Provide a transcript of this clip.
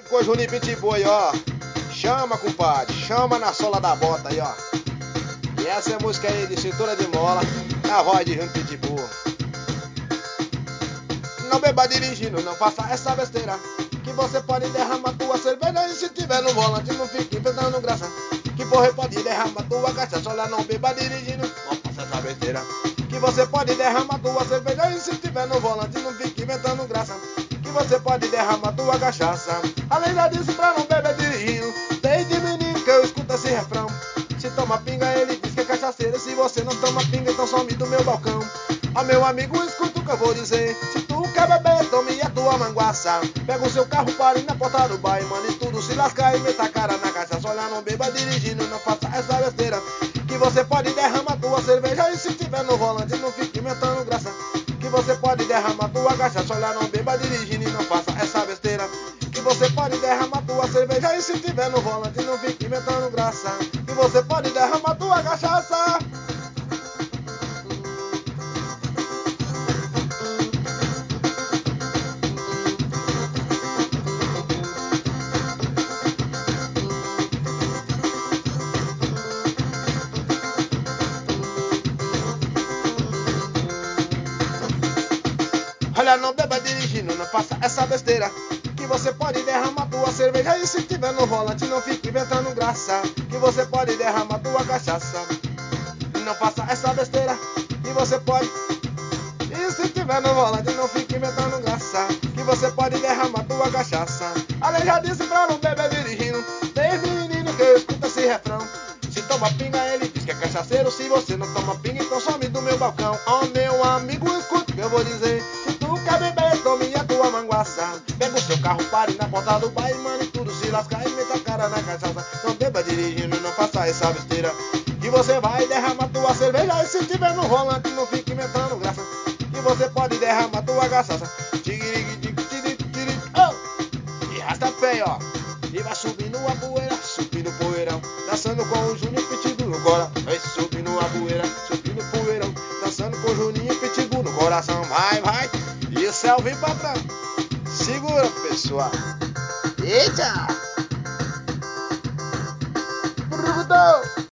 com o Juninho Pitbull aí, ó. Chama, compadre, chama na sola da bota aí, ó. E essa é a música aí de cintura de mola, na voz de Juninho Pitbull. Não beba dirigindo, não faça essa besteira, que você pode derramar tua cerveja. E se tiver no volante, não fique inventando graça, que porra pode derramar tua cachaça. Olha, não beba dirigindo, não faça essa besteira, que você pode derramar tua cerveja. E se tiver no volante, não fique inventando graça, que você pode derramar tua cachaça. Além disso, pra não beber dirigindo, desde menino que eu escuto esse refrão. Se toma pinga, ele diz que é cachaceiro. Se você não toma pinga, então some do meu balcão. Ó, meu amigo, escuta o que eu vou dizer. Se tu quer beber, tome a tua manguaça. Pega o seu carro, pare na porta do bar e mande tudo se lascar e meta a cara na cachaça. Olha, não beba dirigindo, não faça essa besteira, que você pode derramar tua cerveja. E se tiver no volante, não fique inventando graça, que você pode derramar tua cachaça. Olha, não beba dirigindo e não faça essa besteira, que você pode derramar tua cerveja. E se tiver no volante, não fique inventando graça, que você pode derramar tua cachaça. Olha, não beba dirigindo, não faça essa besteira, que você pode derramar tua cerveja. E se tiver no volante, não fique inventando graça, que você pode derramar tua cachaça. Não faça essa besteira, que você pode. E se tiver no volante, não fique inventando graça, que você pode derramar tua cachaça. Além já disse pra não beber dirigindo, desde menino que eu escuto esse refrão. Se toma pinga, ele diz que é cachaceiro. Se você não toma pinga, então some do meu balcão. Ó, meu amigo, escuta o que eu vou dizer. Se tu quer beber, tome a tua manguaça. Pega o seu carro, pare na porta do bar e mande tudo se lascar e meta a cara na cachaça. Não beba dirigindo, não faça essa besteira, que você vai derramar tua cerveja. E se tiver no volante, não fique inventando graça, que você pode derramar tua cachaça. Oh! E rasta pé, ó. E vai subindo a poeira, subindo o poeirão, dançando com o Juninho Pitbull no coração. Vai subindo a poeira, subindo o poeirão, dançando com o Juninho Pitbull no coração. Vai, vai. E o céu vem patrão. Segura, pessoal. Eita!